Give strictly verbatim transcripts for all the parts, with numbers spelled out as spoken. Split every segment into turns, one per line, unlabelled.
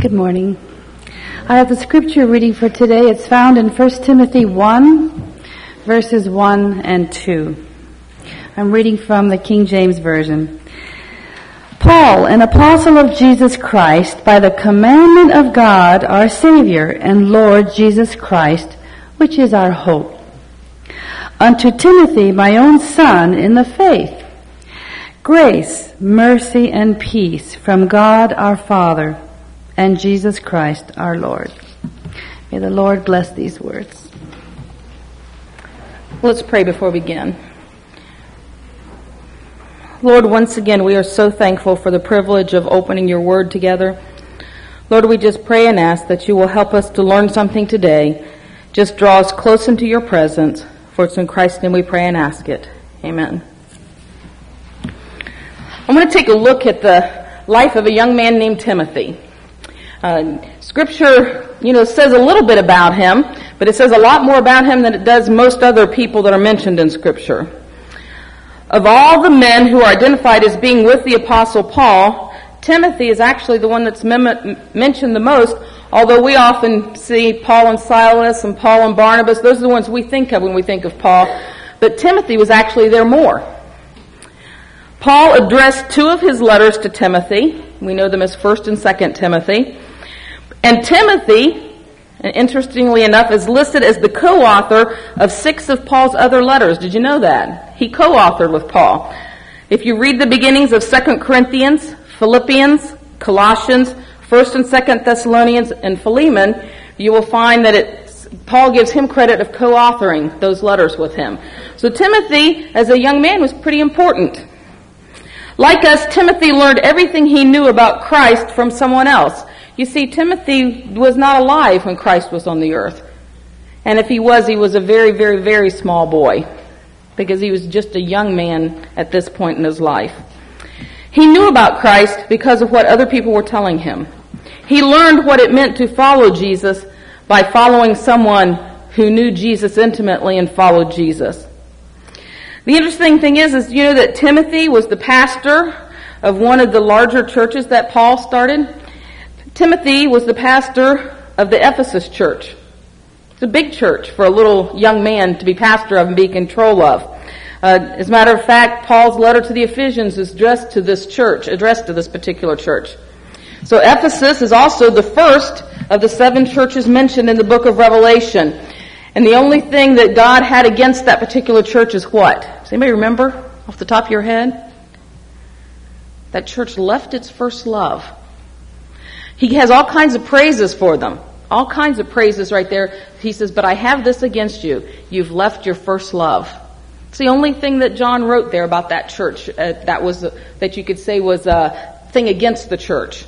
Good morning. I have the scripture reading for today. It's found in First Timothy one, verses one and two. I'm reading from the King James Version. Paul, an apostle of Jesus Christ, by the commandment of God, our Savior and Lord Jesus Christ, which is our hope. Unto Timothy, my own son, in the faith, grace, mercy, and peace from God our Father and Jesus Christ our Lord. May the Lord bless these words.
Let's pray before we begin. Lord, once again, we are so thankful for the privilege of opening your word together. Lord, we just pray and ask that you will help us to learn something today. Just draw us close into your presence. For it's in Christ's name we pray and ask it. Amen. I'm going to take a look at the life of a young man named Timothy. Uh, scripture, you know, says a little bit about him, but it says a lot more about him than it does most other people that are mentioned in Scripture. Of all the men who are identified as being with the Apostle Paul, Timothy is actually the one that's mem- mentioned the most, although we often see Paul and Silas and Paul and Barnabas. Those are the ones we think of when we think of Paul. But Timothy was actually there more. Paul addressed two of his letters to Timothy. We know them as First and Second Timothy. And Timothy, interestingly enough, is listed as the co-author of six of Paul's other letters. Did you know that? He co-authored with Paul. If you read the beginnings of Second Corinthians, Philippians, Colossians, First and Second Thessalonians, and Philemon, you will find that it, Paul gives him credit of co-authoring those letters with him. So Timothy, as a young man, was pretty important. Like us, Timothy learned everything he knew about Christ from someone else. You see, Timothy was not alive when Christ was on the earth. And if he was, he was a very, very, very small boy, because he was just a young man at this point in his life. He knew about Christ because of what other people were telling him. He learned what it meant to follow Jesus by following someone who knew Jesus intimately and followed Jesus. The interesting thing is, is you know that Timothy was the pastor of one of the larger churches that Paul started. Timothy was the pastor of the Ephesus church. It's a big church for a little young man to be pastor of and be in control of. Uh, as a matter of fact, Paul's letter to the Ephesians is addressed to this church, addressed to this particular church. So Ephesus is also the first of the seven churches mentioned in the book of Revelation. And the only thing that God had against that particular church is what? Does anybody remember off the top of your head? That church left its first love. He has all kinds of praises for them. All kinds of praises right there. He says, but I have this against you. You've left your first love. It's the only thing that John wrote there about that church uh, that was uh, that you could say was a thing against the church.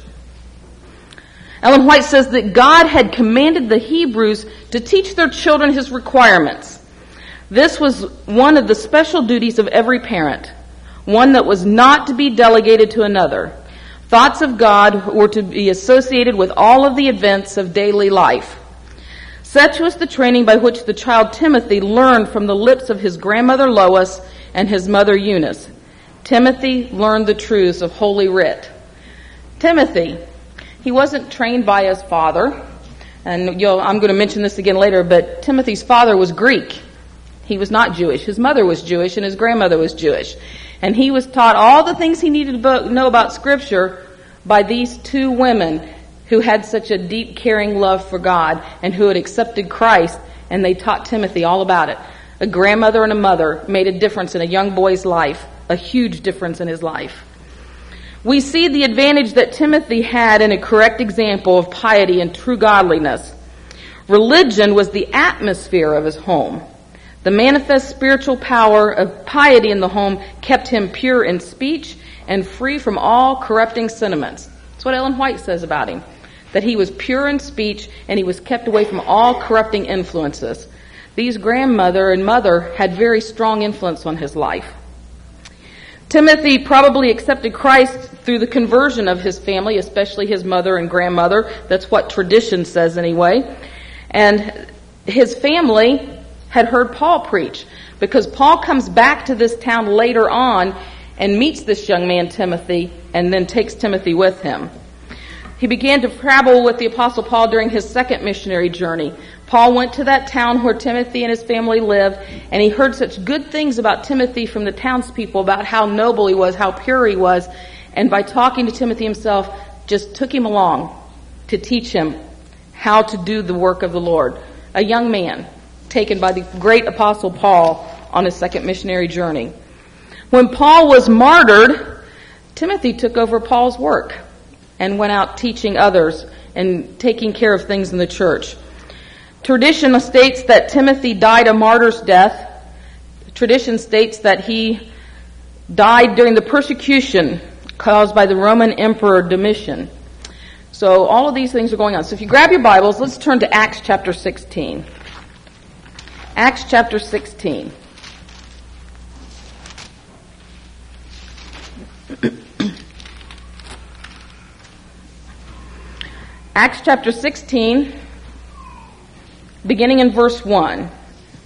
Ellen White says that God had commanded the Hebrews to teach their children his requirements. This was one of the special duties of every parent, one that was not to be delegated to another. Thoughts of God were to be associated with all of the events of daily life. Such was the training by which the child Timothy learned from the lips of his grandmother Lois and his mother Eunice. Timothy learned the truths of Holy Writ. Timothy, he wasn't trained by his father, and you'll, I'm going to mention this again later, but Timothy's father was Greek. He was not Jewish. His mother was Jewish, and his grandmother was Jewish. And he was taught all the things he needed to know about Scripture by these two women who had such a deep, caring love for God and who had accepted Christ, and they taught Timothy all about it. A grandmother and a mother made a difference in a young boy's life, a huge difference in his life. We see the advantage that Timothy had in a correct example of piety and true godliness. Religion was the atmosphere of his home. The manifest spiritual power of piety in the home kept him pure in speech and free from all corrupting sentiments. That's what Ellen White says about him, that he was pure in speech and he was kept away from all corrupting influences. These grandmother and mother had very strong influence on his life. Timothy probably accepted Christ through the conversion of his family, especially his mother and grandmother. That's what tradition says anyway. And his family had heard Paul preach, because Paul comes back to this town later on and meets this young man Timothy and then takes Timothy with him. he began to travel with the Apostle Paul during his second missionary journey. Paul went to that town where Timothy and his family lived, and he heard such good things about Timothy from the townspeople, about how noble he was, how pure he was, and by talking to Timothy himself, just took him along to teach him how to do the work of the Lord. A young man taken by the great Apostle Paul on his second missionary journey. When Paul was martyred, Timothy took over Paul's work and went out teaching others and taking care of things in the church. Tradition states that Timothy died a martyr's death. Tradition states that he died during the persecution caused by the Roman Emperor Domitian. So all of these things are going on. So if you grab your Bibles, let's turn to Acts chapter sixteen. Acts chapter sixteen. Acts chapter sixteen, beginning in verse one. It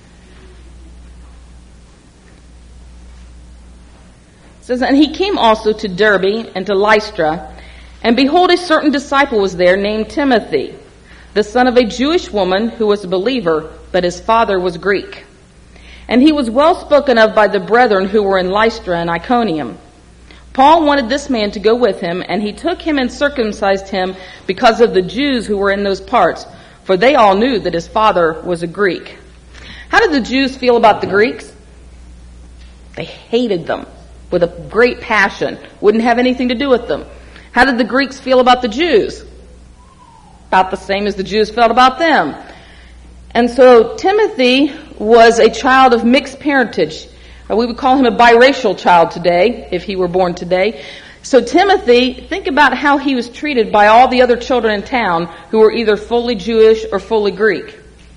says, "And he came also to Derbe and to Lystra, and behold, a certain disciple was there named Timothy, the son of a Jewish woman who was a believer, but his father was Greek. And he was well spoken of by the brethren who were in Lystra and Iconium. Paul wanted this man to go with him, and he took him and circumcised him because of the Jews who were in those parts, for they all knew that his father was a Greek." How did the Jews feel about the Greeks? They hated them with a great passion, wouldn't have anything to do with them. How did the Greeks feel about the Jews? About the same as the Jews felt about them. And so Timothy was a child of mixed parentage. We would call him a biracial child today, if he were born today. So Timothy, think about how he was treated by all the other children in town who were either fully Jewish or fully Greek.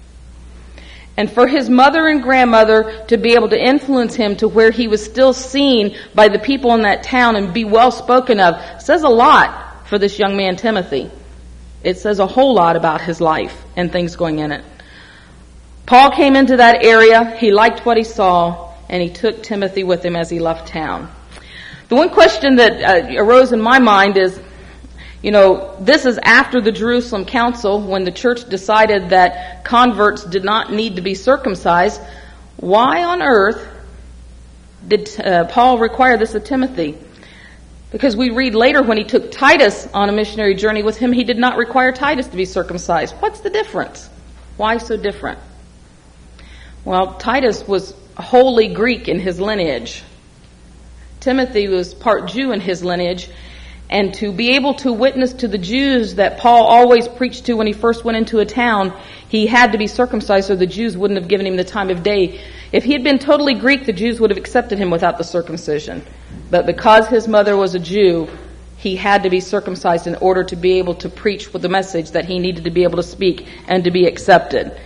And for his mother and grandmother to be able to influence him to where he was still seen by the people in that town and be well spoken of, says a lot for this young man Timothy. It says a whole lot about his life and things going in it. Paul came into that area, he liked what he saw, and he took Timothy with him as he left town. The one question that uh, arose in my mind is, you know, this is after the Jerusalem Council, when the church decided that converts did not need to be circumcised. Why on earth did uh, Paul require this of Timothy? Because we read later when he took Titus on a missionary journey with him, he did not require Titus to be circumcised. What's the difference? Why so different? Well, Titus was wholly Greek in his lineage. Timothy was part Jew in his lineage, and to be able to witness to the Jews that Paul always preached to when he first went into a town, he had to be circumcised, or the Jews wouldn't have given him the time of day. If he had been totally Greek, the Jews would have accepted him without the circumcision. But because his mother was a Jew, he had to be circumcised in order to be able to preach with the message that he needed to be able to speak and to be accepted.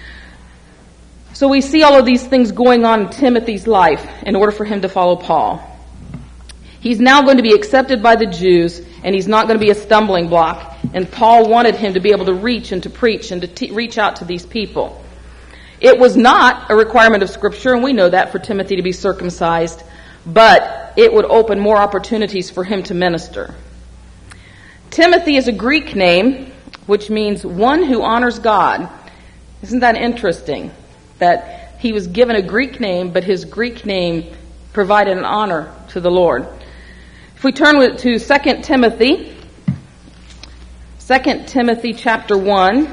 So we see all of these things going on in Timothy's life in order for him to follow Paul. He's now going to be accepted by the Jews, and he's not going to be a stumbling block. And Paul wanted him to be able to reach and to preach and to te- reach out to these people. It was not a requirement of Scripture, and we know that, for Timothy to be circumcised, but it would open more opportunities for him to minister. Timothy is a Greek name, which means one who honors God. Isn't that interesting? That he was given a Greek name, but his Greek name provided an honor to the Lord. If we turn to Second Timothy, Second Timothy chapter one.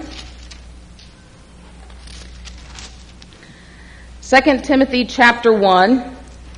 Second Timothy chapter one.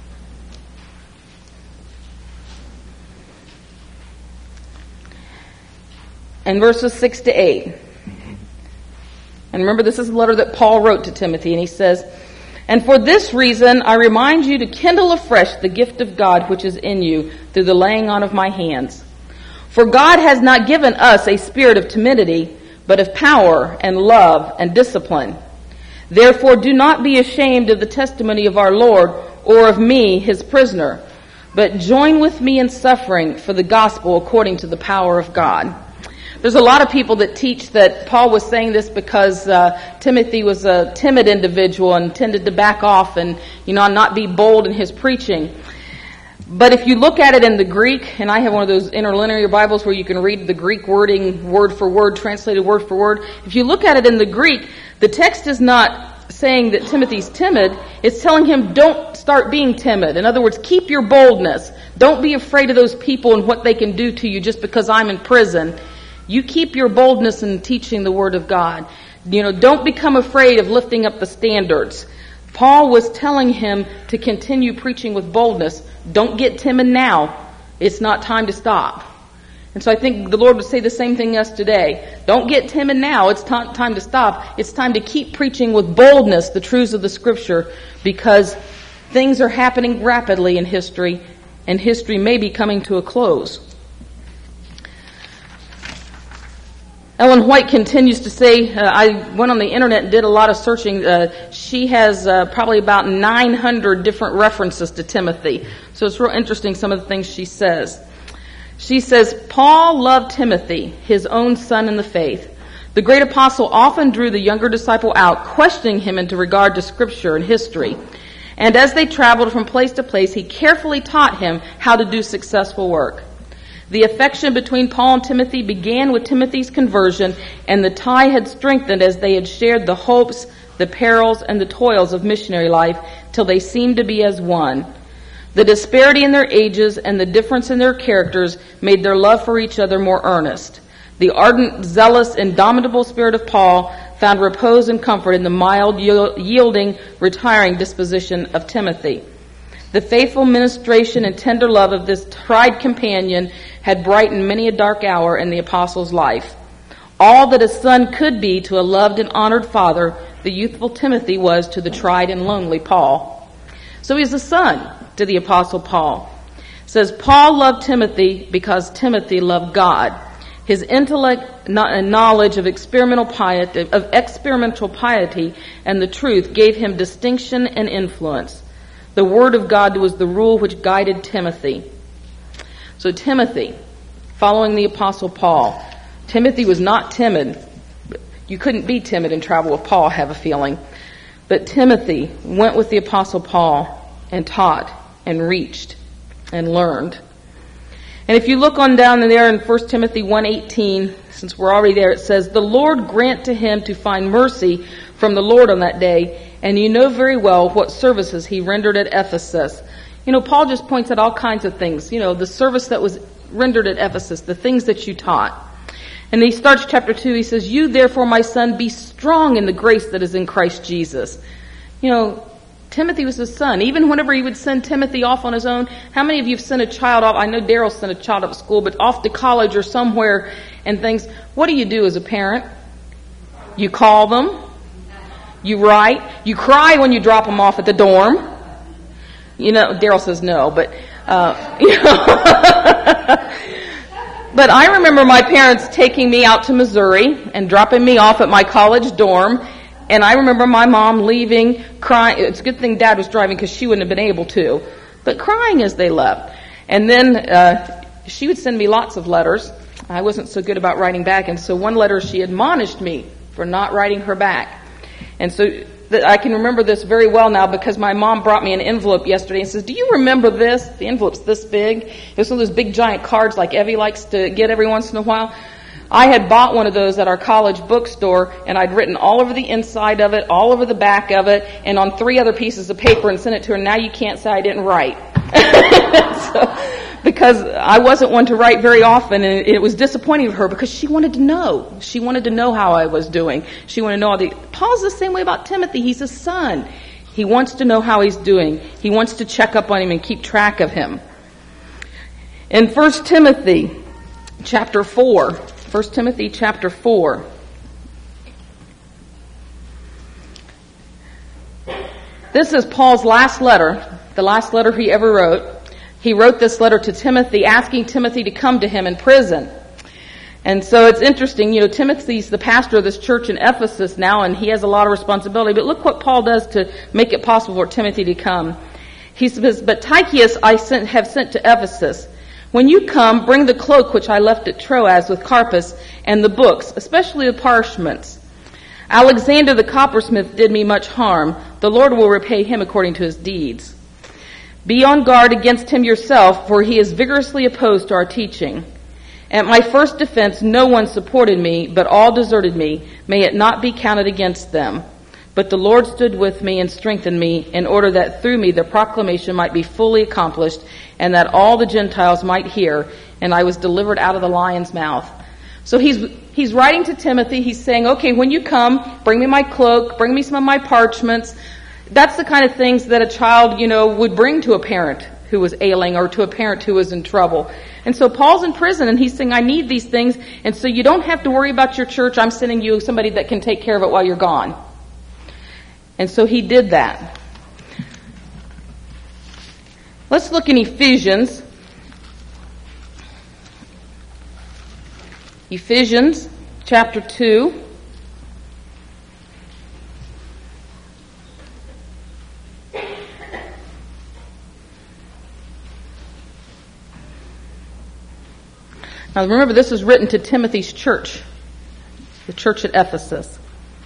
And verses six to eight. And remember, this is a letter that Paul wrote to Timothy, and he says, "And for this reason I remind you to kindle afresh the gift of God which is in you through the laying on of my hands. For God has not given us a spirit of timidity, but of power and love and discipline. Therefore do not be ashamed of the testimony of our Lord or of me, his prisoner, but join with me in suffering for the gospel according to the power of God." There's a lot of people that teach that Paul was saying this because uh, Timothy was a timid individual and tended to back off and, you know, not be bold in his preaching. But if you look at it in the Greek, and I have one of those interlinear Bibles where you can read the Greek wording word for word, translated word for word. If you look at it in the Greek, the text is not saying that Timothy's timid. It's telling him don't start being timid. In other words, keep your boldness. Don't be afraid of those people and what they can do to you just because I'm in prison. You keep your boldness in teaching the Word of God. You know, don't become afraid of lifting up the standards. Paul was telling him to continue preaching with boldness. Don't get timid now. It's not time to stop. And so I think the Lord would say the same thing to us today. Don't get timid now. It's t- time to stop. It's time to keep preaching with boldness the truths of the Scripture, because things are happening rapidly in history, and history may be coming to a close. Ellen White continues to say, uh, I went on the internet and did a lot of searching. Uh, she has uh, probably about nine hundred different references to Timothy. So it's real interesting, some of the things she says. She says, Paul loved Timothy, his own son in the faith. The great apostle often drew the younger disciple out, questioning him into regard to Scripture and history. And as they traveled from place to place, he carefully taught him how to do successful work. The affection between Paul and Timothy began with Timothy's conversion, and the tie had strengthened as they had shared the hopes, the perils, and the toils of missionary life till they seemed to be as one. The disparity in their ages and the difference in their characters made their love for each other more earnest. The ardent, zealous, indomitable spirit of Paul found repose and comfort in the mild, yielding, retiring disposition of Timothy. The faithful ministration and tender love of this tried companion had brightened many a dark hour in the apostle's life. All that a son could be to a loved and honored father, the youthful Timothy was to the tried and lonely Paul. So he's a son to the apostle Paul. It says, Paul loved Timothy because Timothy loved God. His intellect and knowledge of experimental piety, of experimental piety and the truth gave him distinction and influence. The Word of God was the rule which guided Timothy. So Timothy, following the Apostle Paul, Timothy was not timid. You couldn't be timid and travel with Paul, I have a feeling. But Timothy went with the Apostle Paul and taught and reached and learned. And if you look on down there in First Timothy one eighteen, since we're already there, it says, the Lord grant to him to find mercy from the Lord on that day, and you know very well what services he rendered at Ephesus. You know, Paul just points out all kinds of things. You know, the service that was rendered at Ephesus, the things that you taught. And he starts chapter two, he says, you therefore, my son, be strong in the grace that is in Christ Jesus. You know, Timothy was his son. Even whenever he would send Timothy off on his own, how many of you have sent a child off? I know Daryl sent a child off to school, but off to college or somewhere and things. What do you do as a parent? You call them. You write. You cry when you drop them off at the dorm. You know, Daryl says no, but, uh, you know. But I remember my parents taking me out to Missouri and dropping me off at my college dorm. And I remember my mom leaving, crying. It's a good thing Dad was driving because she wouldn't have been able to. But crying as they left. And then uh, she would send me lots of letters. I wasn't so good about writing back. And so one letter she admonished me for not writing her back. And so th- I can remember this very well now because my mom brought me an envelope yesterday and says, do you remember this? The envelope's this big. It was one of those big giant cards like Evie likes to get every once in a while. I had bought one of those at our college bookstore, and I'd written all over the inside of it, all over the back of it, and on three other pieces of paper and sent it to her. Now you can't say I didn't write. so, because I wasn't one to write very often, and it was disappointing to her because she wanted to know. She wanted to know how I was doing. She wanted to know all the... Paul's the same way about Timothy. He's a son. He wants to know how he's doing. He wants to check up on him and keep track of him. In First Timothy chapter four... First Timothy chapter four. This is Paul's last letter, the last letter he ever wrote. He wrote this letter to Timothy, asking Timothy to come to him in prison. And so it's interesting, you know, Timothy's the pastor of this church in Ephesus now, and he has a lot of responsibility. But look what Paul does to make it possible for Timothy to come. He says, but Tychicus I sent, have sent to Ephesus. When you come, bring the cloak which I left at Troas with Carpus and the books, especially the parchments. Alexander the coppersmith did me much harm. The Lord will repay him according to his deeds. Be on guard against him yourself, for he is vigorously opposed to our teaching. At my first defense, no one supported me, but all deserted me. May it not be counted against them. But the Lord stood with me and strengthened me, in order that through me the proclamation might be fully accomplished, and that all the Gentiles might hear, and I was delivered out of the lion's mouth. So he's he's writing to Timothy. He's saying, okay, when you come, bring me my cloak, bring me some of my parchments. That's the kind of things that a child, you know, would bring to a parent who was ailing or to a parent who was in trouble. And so Paul's in prison and he's saying, I need these things. And so you don't have to worry about your church. I'm sending you somebody that can take care of it while you're gone. And so he did that. Let's look in Ephesians. Ephesians chapter two. Now remember, this is written to Timothy's church, the church at Ephesus.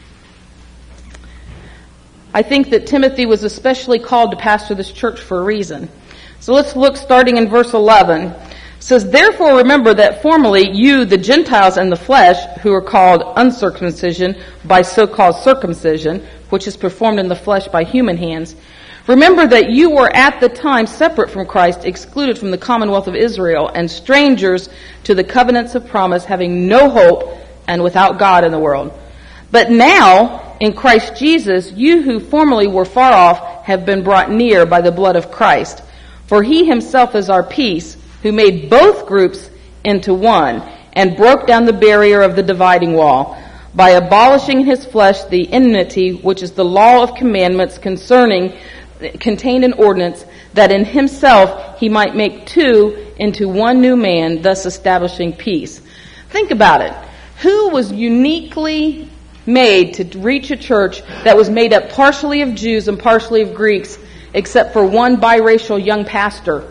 I think that Timothy was especially called to pastor this church for a reason. So let's look starting in verse eleven. It says, therefore remember that formerly you, the Gentiles in the flesh, who are called uncircumcision by so-called circumcision, which is performed in the flesh by human hands, remember that you were at the time separate from Christ, excluded from the commonwealth of Israel, and strangers to the covenants of promise, having no hope and without God in the world. But now, in Christ Jesus, you who formerly were far off have been brought near by the blood of Christ. For he himself is our peace, who made both groups into one, and broke down the barrier of the dividing wall, by abolishing in his flesh the enmity, which is the law of commandments concerning contained in ordinance, that in himself he might make two into one new man, thus establishing peace. Think about it. Who was uniquely made to reach a church that was made up partially of Jews and partially of Greeks, except for one biracial young pastor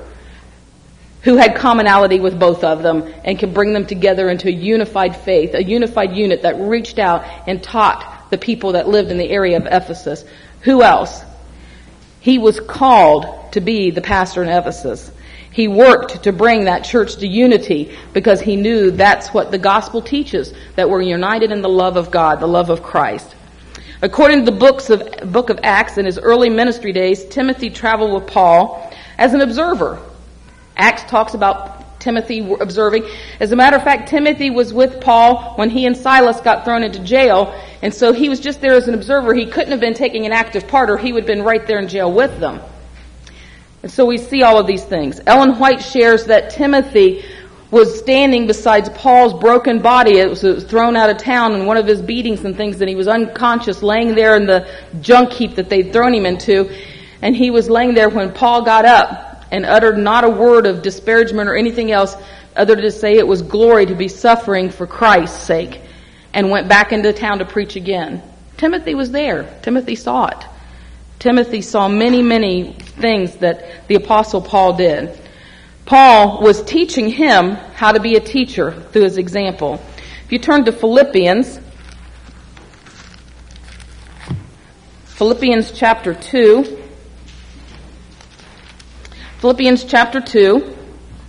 who had commonality with both of them and could bring them together into a unified faith, a unified unit that reached out and taught the people that lived in the area of Ephesus? Who else? He was called to be the pastor in Ephesus. He worked to bring that church to unity because he knew that's what the gospel teaches, that we're united in the love of God, the love of Christ. According to the books of, book of Acts, in his early ministry days, Timothy traveled with Paul as an observer. Acts talks about Timothy observing. As a matter of fact, Timothy was with Paul when he and Silas got thrown into jail, and so he was just there as an observer. He couldn't have been taking an active part, or he would have been right there in jail with them. And so we see all of these things. Ellen White shares that Timothy was standing beside Paul's broken body. It was, it was thrown out of town in one of his beatings and things, and he was unconscious, laying there in the junk heap that they'd thrown him into. And he was laying there when Paul got up and uttered not a word of disparagement or anything else other than to say it was glory to be suffering for Christ's sake, and went back into town to preach again. Timothy was there. Timothy saw it. Timothy saw many, many things that the Apostle Paul did. Paul was teaching him how to be a teacher through his example. If you turn to Philippians, Philippians chapter two, Philippians chapter two,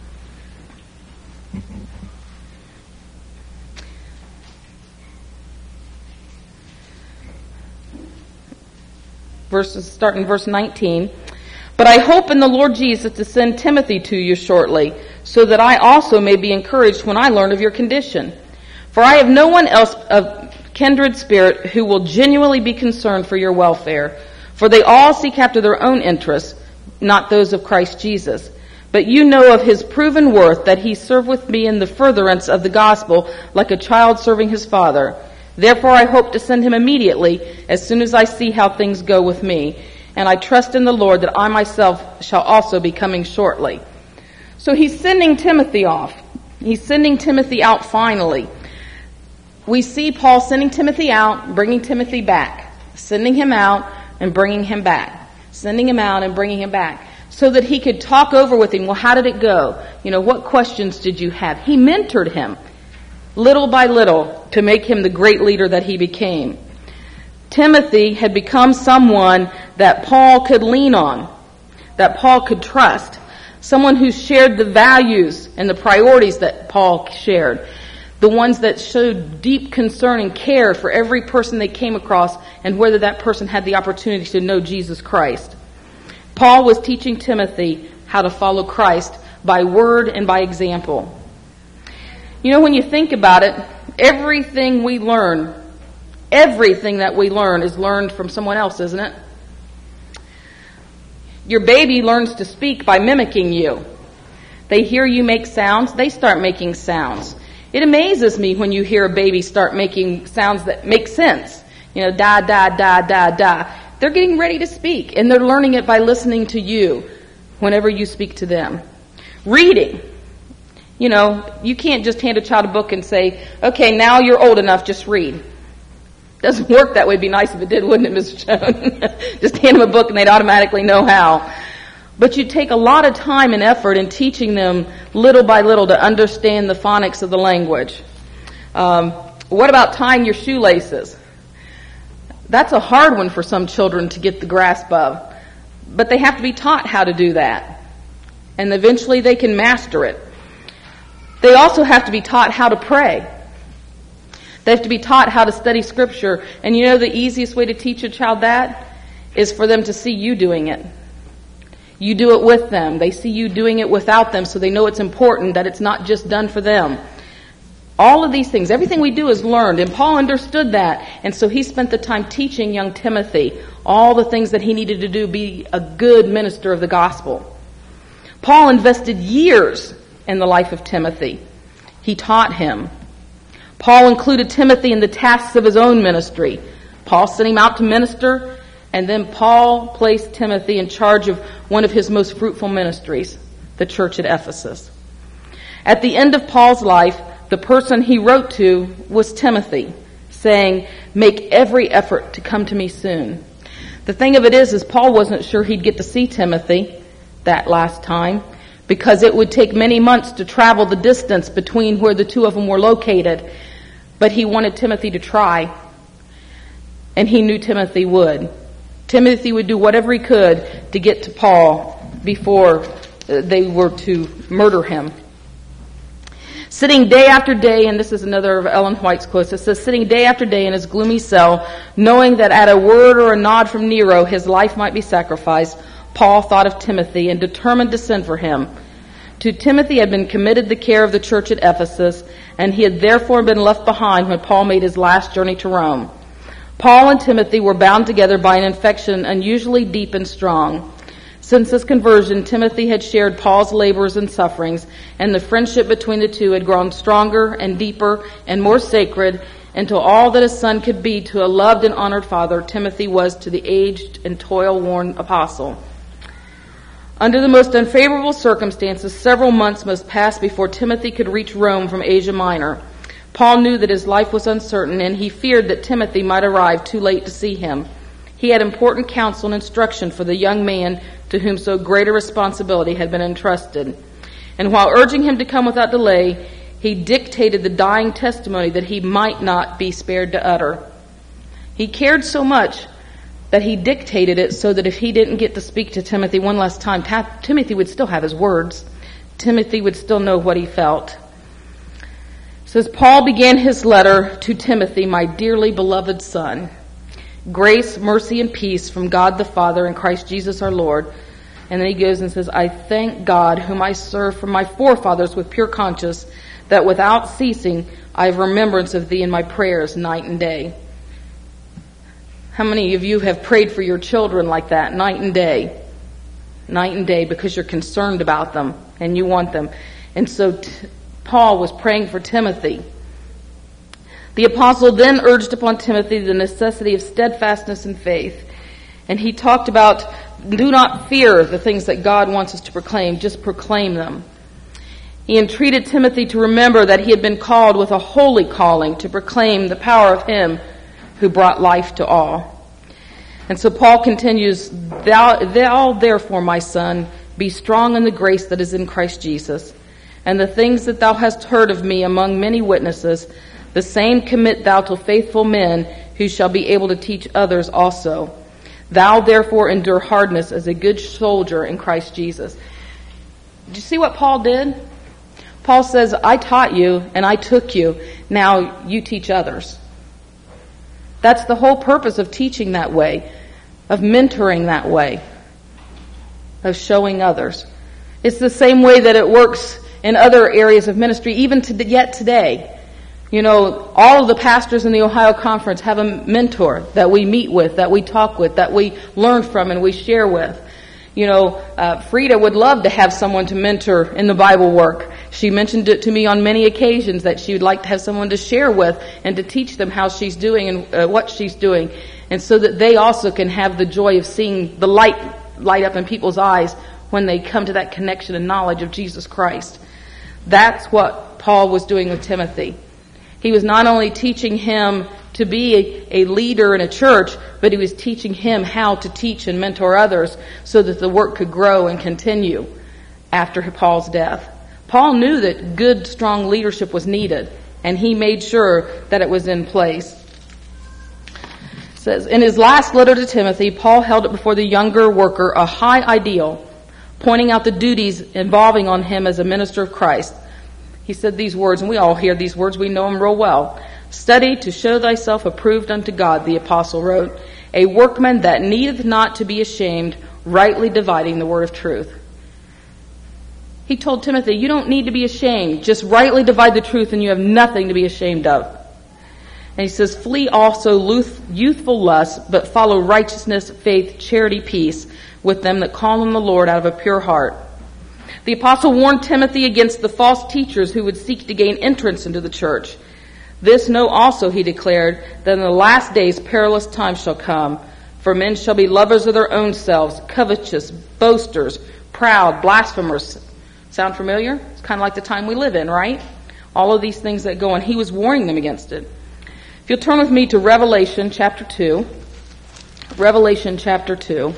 verses starting verse nineteen. But I hope in the Lord Jesus to send Timothy to you shortly, so that I also may be encouraged when I learn of your condition. For I have no one else of kindred spirit who will genuinely be concerned for your welfare. For they all seek after their own interests, not those of Christ Jesus. But you know of his proven worth, that he served with me in the furtherance of the gospel, like a child serving his father. Therefore I hope to send him immediately, as soon as I see how things go with me. And I trust in the Lord that I myself shall also be coming shortly. So he's sending Timothy off. He's sending Timothy out finally. We see Paul sending Timothy out, bringing Timothy back. Sending him out and bringing him back. Sending him out and bringing him back. So that he could talk over with him. Well, how did it go? You know, what questions did you have? He mentored him little by little to make him the great leader that he became. Timothy had become someone that Paul could lean on. that Paul could trust. Someone who shared the values and the priorities that Paul shared. The ones that showed deep concern and care for every person they came across and whether that person had the opportunity to know Jesus Christ. Paul was teaching Timothy how to follow Christ by word and by example. You know, when you think about it, everything we learn, everything that we learn is learned from someone else, isn't it? Your baby learns to speak by mimicking you. They hear you make sounds, they start making sounds. It amazes me when you hear a baby start making sounds that make sense. You know, da, da, da, da, da. They're getting ready to speak, and they're learning it by listening to you whenever you speak to them. Reading. You know, you can't just hand a child a book and say, okay, now you're old enough, just read. Doesn't work that way. It'd be nice if it did, wouldn't it, Mister Jones? Just hand them a book and they'd automatically know how. But you take a lot of time and effort in teaching them little by little to understand the phonics of the language. Um, what about tying your shoelaces? That's a hard one for some children to get the grasp of. But they have to be taught how to do that. And eventually they can master it. They also have to be taught how to pray. They have to be taught how to study Scripture. And you know the easiest way to teach a child that is for them to see you doing it. You do it with them. They see you doing it without them, so they know it's important, that it's not just done for them. All of these things, everything we do is learned, and Paul understood that, and so he spent the time teaching young Timothy all the things that he needed to do to be a good minister of the gospel. Paul invested years in the life of Timothy. He taught him. Paul included Timothy in the tasks of his own ministry. Paul sent him out to minister, and then Paul placed Timothy in charge of one of his most fruitful ministries, the church at Ephesus. At the end of Paul's life, the person he wrote to was Timothy, saying, "Make every effort to come to me soon." The thing of it is, is Paul wasn't sure he'd get to see Timothy that last time, because it would take many months to travel the distance between where the two of them were located. But he wanted Timothy to try, and he knew Timothy would. Timothy would do whatever he could to get to Paul before they were to murder him. Sitting day after day, and this is another of Ellen White's quotes, it says, sitting day after day in his gloomy cell, knowing that at a word or a nod from Nero his life might be sacrificed, Paul thought of Timothy and determined to send for him. To Timothy had been committed the care of the church at Ephesus, and he had therefore been left behind when Paul made his last journey to Rome. Paul and Timothy were bound together by an affection unusually deep and strong. Since his conversion, Timothy had shared Paul's labors and sufferings, and the friendship between the two had grown stronger and deeper and more sacred until all that a son could be to a loved and honored father, Timothy was to the aged and toil-worn apostle. Under the most unfavorable circumstances, several months must pass before Timothy could reach Rome from Asia Minor. Paul knew that his life was uncertain, and he feared that Timothy might arrive too late to see him. He had important counsel and instruction for the young man to whom so great a responsibility had been entrusted. And while urging him to come without delay, he dictated the dying testimony that he might not be spared to utter. He cared so much that he dictated it so that if he didn't get to speak to Timothy one last time, Ta- Timothy would still have his words. Timothy would still know what he felt. It says, Paul began his letter to Timothy, my dearly beloved son. Grace, mercy, and peace from God the Father and Christ Jesus our Lord. And then he goes and says, I thank God whom I serve from my forefathers with pure conscience, that without ceasing I have remembrance of thee in my prayers night and day. How many of you have prayed for your children like that, night and day? Night and day, because you're concerned about them and you want them. And so t- Paul was praying for Timothy. The apostle then urged upon Timothy the necessity of steadfastness and faith. And he talked about, do not fear the things that God wants us to proclaim, just proclaim them. He entreated Timothy to remember that he had been called with a holy calling to proclaim the power of him who brought life to all. And so Paul continues, thou, thou therefore, my son, be strong in the grace that is in Christ Jesus. And the things that thou hast heard of me among many witnesses, the same commit thou to faithful men who shall be able to teach others also. Thou therefore endure hardness as a good soldier in Christ Jesus. Did you see what Paul did? Paul says, I taught you and I took you. Now you teach others. That's the whole purpose of teaching that way, of mentoring that way, of showing others. It's the same way that it works in other areas of ministry, even to, yet today. You know, all of the pastors in the Ohio Conference have a mentor that we meet with, that we talk with, that we learn from and we share with. You know, uh, Frida would love to have someone to mentor in the Bible work. She mentioned it to me on many occasions that she would like to have someone to share with and to teach them how she's doing and uh, what she's doing, and so that they also can have the joy of seeing the light light up in people's eyes when they come to that connection and knowledge of Jesus Christ. That's what Paul was doing with Timothy. He was not only teaching him to be a, a leader in a church, but he was teaching him how to teach and mentor others so that the work could grow and continue after Paul's death. Paul knew that good, strong leadership was needed, and he made sure that it was in place. It says, in his last letter to Timothy, Paul held up before the younger worker a high ideal, pointing out the duties involving on him as a minister of Christ. He said these words, and we all hear these words, we know them real well. Study to show thyself approved unto God, the apostle wrote, a workman that needeth not to be ashamed, rightly dividing the word of truth. He told Timothy, you don't need to be ashamed. Just rightly divide the truth and you have nothing to be ashamed of. And he says, flee also youthful lusts, but follow righteousness, faith, charity, peace with them that call on the Lord out of a pure heart. The apostle warned Timothy against the false teachers who would seek to gain entrance into the church. This know also, he declared, that in the last days perilous times shall come, for men shall be lovers of their own selves, covetous, boasters, proud, blasphemers. Sound familiar? It's kind of like the time we live in, right? All of these things that go on. He was warning them against it. If you'll turn with me to Revelation chapter two. Revelation chapter two.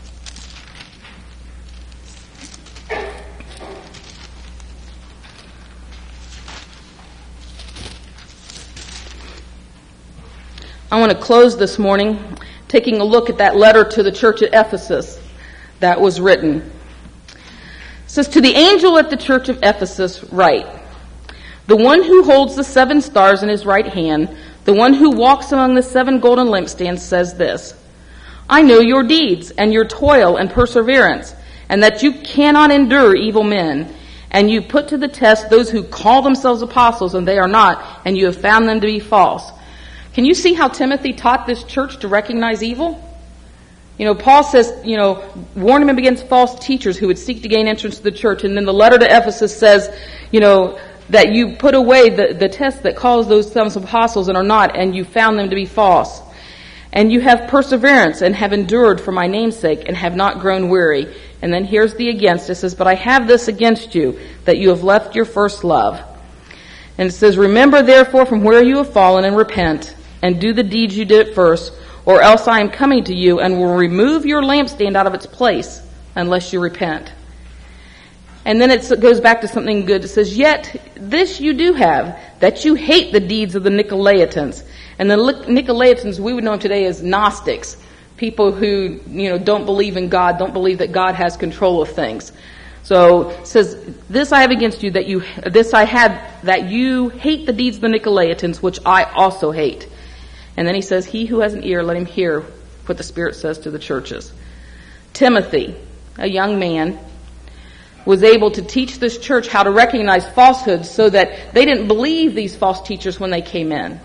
I want to close this morning taking a look at that letter to the church at Ephesus that was written. It says, to the angel at the church of Ephesus write, the one who holds the seven stars in his right hand, the one who walks among the seven golden lampstands says this, I know your deeds and your toil and perseverance, and that you cannot endure evil men, and you put to the test those who call themselves apostles and they are not, and you have found them to be false. Can you see how Timothy taught this church to recognize evil? You know, Paul says, you know, warn him against false teachers who would seek to gain entrance to the church. And then the letter to Ephesus says, you know, that you put away the, the test that calls those themselves apostles and are not, and you found them to be false. And you have perseverance and have endured for my name's sake and have not grown weary. And then here's the against. It says, but I have this against you, that you have left your first love. And it says, remember therefore from where you have fallen and repent, and do the deeds you did at first, or else I am coming to you and will remove your lampstand out of its place unless you repent. And then it goes back to something good. It says, yet this you do have, that you hate the deeds of the Nicolaitans. And the Nicolaitans, we would know them today as Gnostics, people who, you know, don't believe in God, don't believe that God has control of things. So it says, this I have against you, that you, this I have, that you hate the deeds of the Nicolaitans, which I also hate. And then he says, he who has an ear, let him hear what the Spirit says to the churches. Timothy, a young man, was able to teach this church how to recognize falsehoods so that they didn't believe these false teachers when they came in.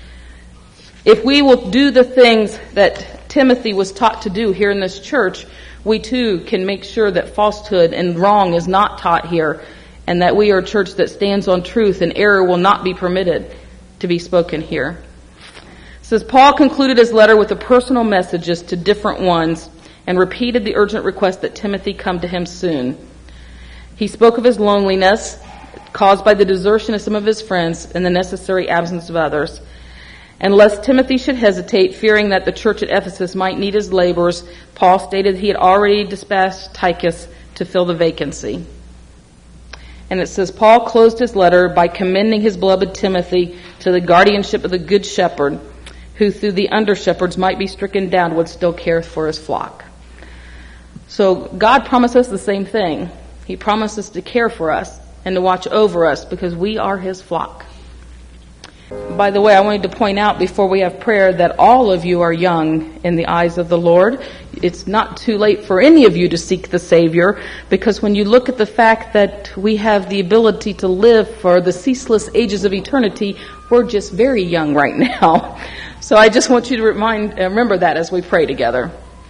If we will do the things that Timothy was taught to do here in this church, we too can make sure that falsehood and wrong is not taught here, and that we are a church that stands on truth and error will not be permitted to be spoken here. It says, Paul concluded his letter with the personal messages to different ones and repeated the urgent request that Timothy come to him soon. He spoke of his loneliness caused by the desertion of some of his friends and the necessary absence of others. And lest Timothy should hesitate, fearing that the church at Ephesus might need his labors, Paul stated he had already dispatched Tychus to fill the vacancy. And it says, Paul closed his letter by commending his beloved Timothy to the guardianship of the Good Shepherd, who through the under-shepherds might be stricken down, would still care for his flock. So God promised us the same thing. He promises to care for us and to watch over us because we are his flock. By the way, I wanted to point out before we have prayer that all of you are young in the eyes of the Lord. It's not too late for any of you to seek the Savior, because when you look at the fact that we have the ability to live for the ceaseless ages of eternity, we're just very young right now. So I just want you to remind, remember that as we pray together.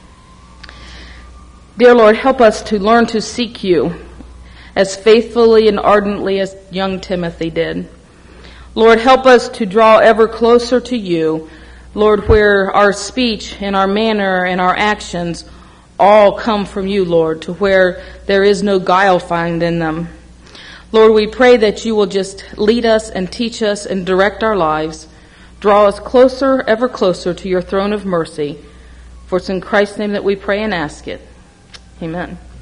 Dear Lord, help us to learn to seek you as faithfully and ardently as young Timothy did. Lord, help us to draw ever closer to you, Lord, where our speech and our manner and our actions all come from you, Lord, to where there is no guile found in them. Lord, we pray that you will just lead us and teach us and direct our lives. Draw us closer, ever closer to your throne of mercy. For it's in Christ's name that we pray and ask it. Amen.